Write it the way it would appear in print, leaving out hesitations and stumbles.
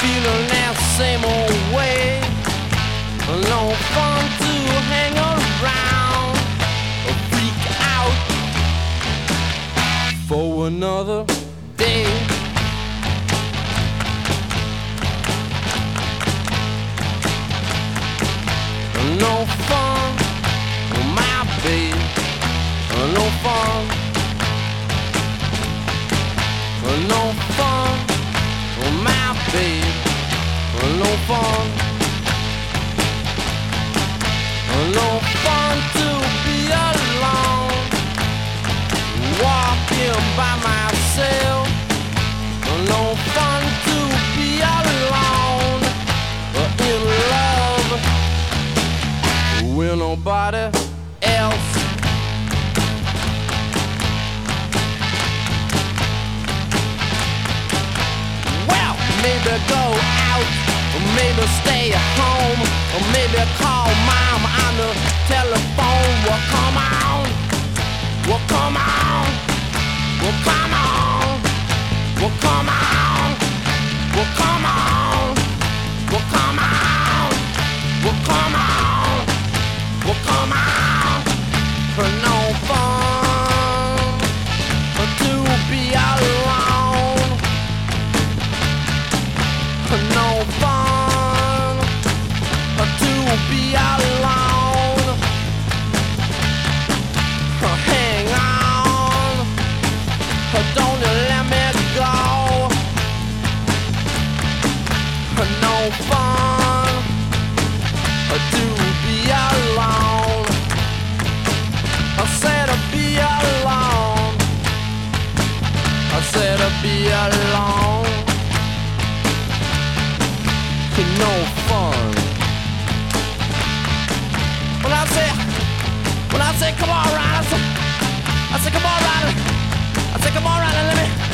feeling that same old way. No fun to hang around or freak out for another day. No fun, my babe. No fun. No fun, my babe. No fun. No fun to be alone, walking by myself. No fun to be alone, in love with nobody else. Well, maybe go out, or maybe stay home, or maybe call mom on the telephone. Well, come on. Well, come on. Well, come on. Well, come on. Well, come on. Well, come on. Well, come on. Well, come on. For no fun to be alone. For no fun to be alone. Hang on, don't you let me go. No fun to be alone. I said to be alone. I said to be alone. No fun. When I say come on, Ryder, I say come on, Ryder. I say come on, Ryder, let me.